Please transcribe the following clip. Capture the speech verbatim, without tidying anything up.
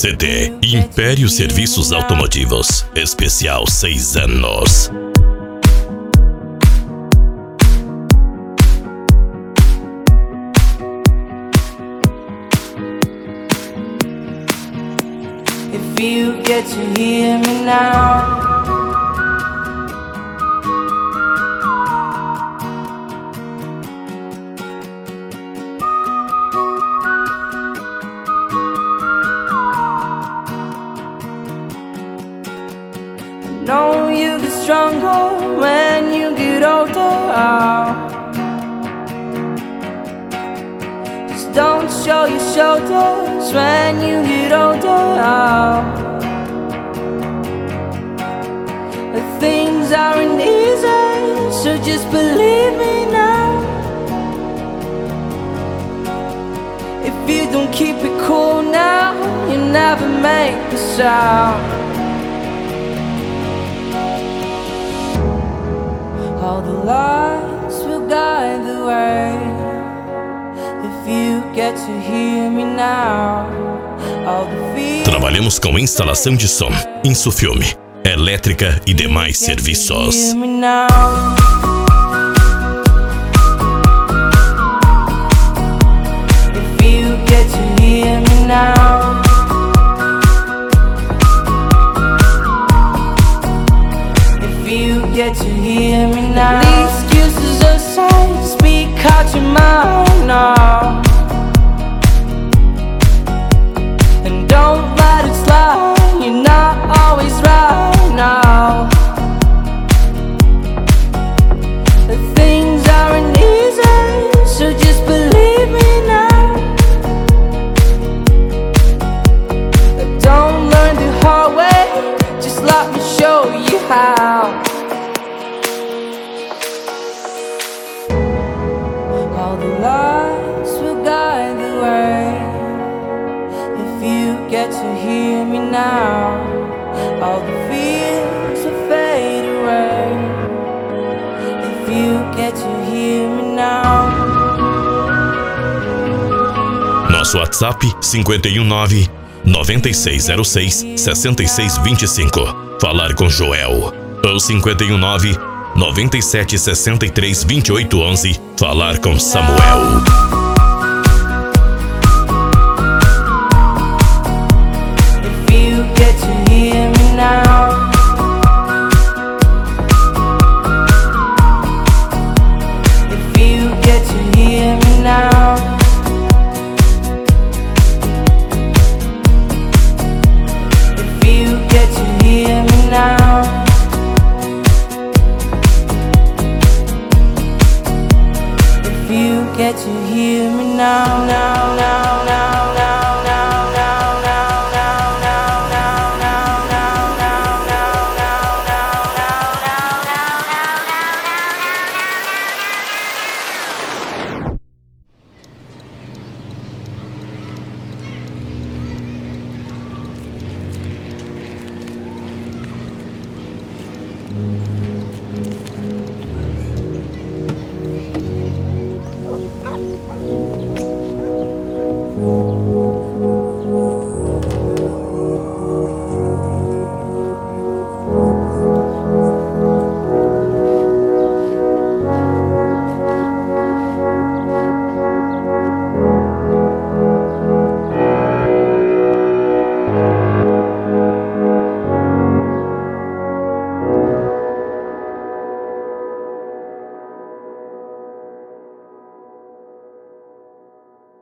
C D Império Serviços Automotivos. Especial seis anos. If you get to hear me now, I know you get stronger when you get older. Just don't show your shoulders when you get older. Things aren't easy, so just believe me now. If you don't keep it cool now, you never make a sound. All the lights will guide the way. If you get to hear me now, all the fears. Trabalhamos com instalação de som, insufilme, elétrica e demais serviços. Hear me now. If you get to hear me now, if you get to hear me now, leave excuses aside, speak out your mind now, and don't let it slide. You're not always right now. The things aren't easy, so just believe me now. Don't learn the hard way, just let me show you how. All the lights will guide the way. If you get to hear me now, all the fears will fade away. If you get to hear me now. Nosso WhatsApp cinco um nove, nove seis zero seis, seis seis dois cinco. Falar com Joel. Ou cinco um nove, nove sete seis três, dois oito um um. Falar com Samuel. If you get to hear me now, if you get to hear me now, if you get to hear me now, if you get to hear me now, now, now, now, now, now, now, now, now, now, now, now, now, now, now, now, now, now, Thank you. now.